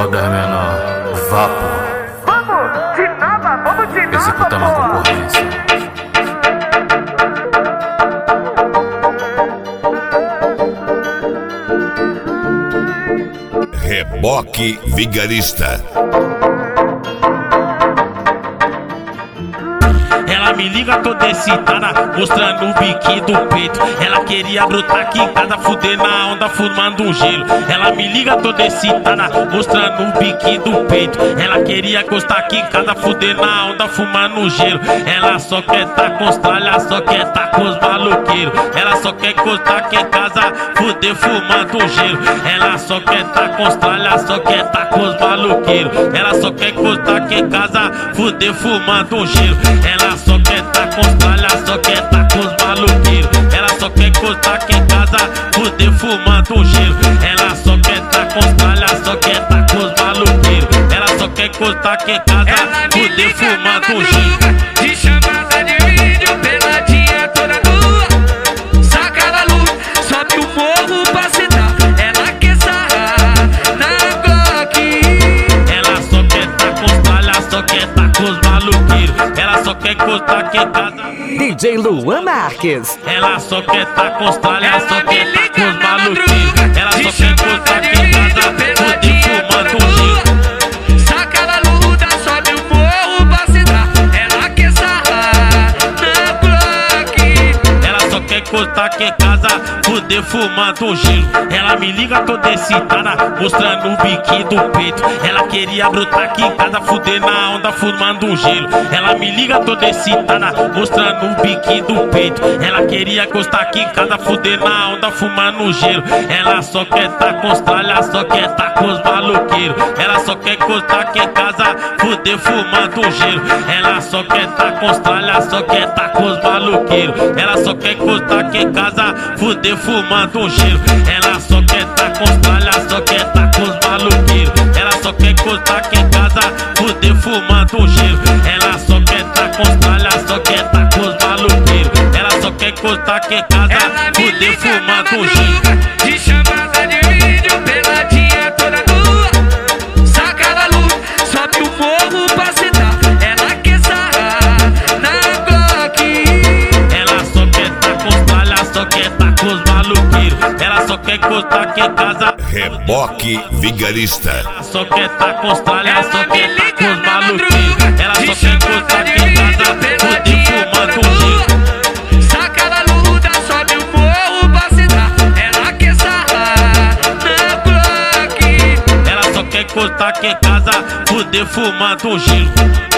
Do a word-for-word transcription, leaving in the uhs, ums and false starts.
menor das menor, vapo. Vamos de nada, vamos de nada. Executar uma concorrência. Reboque Vigarista. Ela me liga toda excitada, mostrando o biquinho do peito. Ela queria brotar aqui em casa, fuder na onda, fumando um gelo. Ela me liga toda excitada, mostrando o biquinho do peito. Ela queria gostar aqui em casa, fuder na onda, fumando um gelo. Ela só quer tá com os tralhas, só quer tá com os maloqueiros. Ela só quer gostar aqui em casa, fuder fumando um gelo. Ela só quer tá com os tralhas, só quer tá com os maloqueiros. Ela só quer gostar aqui em casa, fuder fumando um gelo. Ela só quer tá com os tralhas, só quer tá com os maloqueiros. Ela só quer gostar aqui em casa, fuder fumando um gelo. Ela só quer tá com os tralhas, só quer tá com os maloqueiros. Ela só quer gostar aqui em casa, fuder fumando um gelo. De chamada de vídeo, peladinha toda nua. Saca na luz, sobe o morro pra sentar. Ela quer sarrar na Glock. Ela só quer tá com os tralhas, só quer tá com os maloqueiros. Ela só quer gostar aqui em casa. D J Luan Marques. Ela só quer tá com os tralhas, só quer tá com os maloqueiros. Ela só quer gostar aqui em casa, fuder fumando um gelo. Saca na luta, sobe o morro pra sentar. Ela quer sarrar na Glock. Ela só quer gostar aqui em casa, fuder fumando um gelo. Ela me liga toda excitada, mostrando o biquinho do peito. Ela queria brotar aqui em casa, fuder na onda, fumando um gelo. Ela me liga toda excitada, mostrando o biquinho do peito. Ela queria gostar aqui em casa, fuder na onda, fumando um gelo. Ela só quer tá com os tralhas, só quer tá com os maloqueiros. Ela só quer gostar aqui em casa, fuder fumando um gelo. Ela só quer tá com os tralhas, só quer tá com os maloqueiros. Ela só quer gostar aqui em casa, fuder fumando um gelo. Ela só quer tá com os tralhas, só quer tá com os maloqueiros. Ela só quer gostar aqui em casa, fuder fumando um gelo. Ela só quer tá com os tralhas, só quer tá com os maloqueiros. Ela só quer gostar aqui em casa, fuder fumando um gelo. De chamada de vídeo, peladinha toda nua. Saca na luz, sobe o morro pra sentar. Ela quer sarrar na Glock. Ela só quer tá com os tralhas, só quer tá com os maloqueiros. Ela só quer gostar aqui em casa. Reboque Vigarista. Ela só quer tá com os tralhas, só quer tá com os maloqueiros. Ela só quer gostar aqui em casa, fuder fumando um gelo. Saca na luta, sobe o morro pra sentar. Ela quer sarrar na Glock. Ela só quer gostar aqui em casa, fuder fumando um gelo.